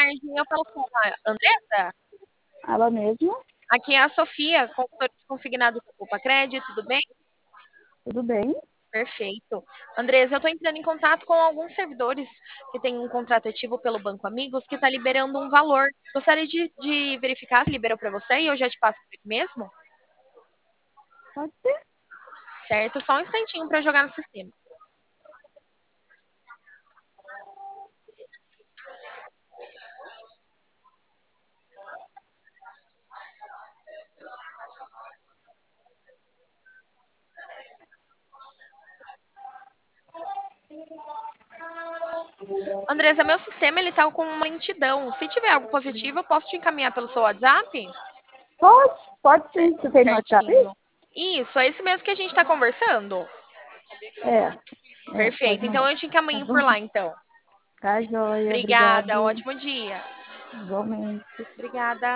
tarde. Eu falo com a Andressa. Ela mesma? Aqui é a Sofia, consultora de consignado do Copa Crédito, tudo bem? Tudo bem? Perfeito. Andresa, eu estou entrando em contato com alguns servidores que têm um contrato ativo pelo Banco Amigos que está liberando um valor. Gostaria de verificar se liberou para você e eu já te passo por aqui mesmo? Pode ser. Certo? Só um instantinho para jogar no sistema. Andresa, meu sistema ele tá com uma lentidão. Se tiver algo positivo, eu posso te encaminhar pelo seu WhatsApp? Pode sim. Você tem no WhatsApp? Certinho. Isso, é esse mesmo que a gente está conversando. Pode Perfeito. Então mandar. eu te Tá encaminho por bom? lá, então. Tá joia, Obrigada, um obrigado. ótimo dia. Igualmente. Obrigada.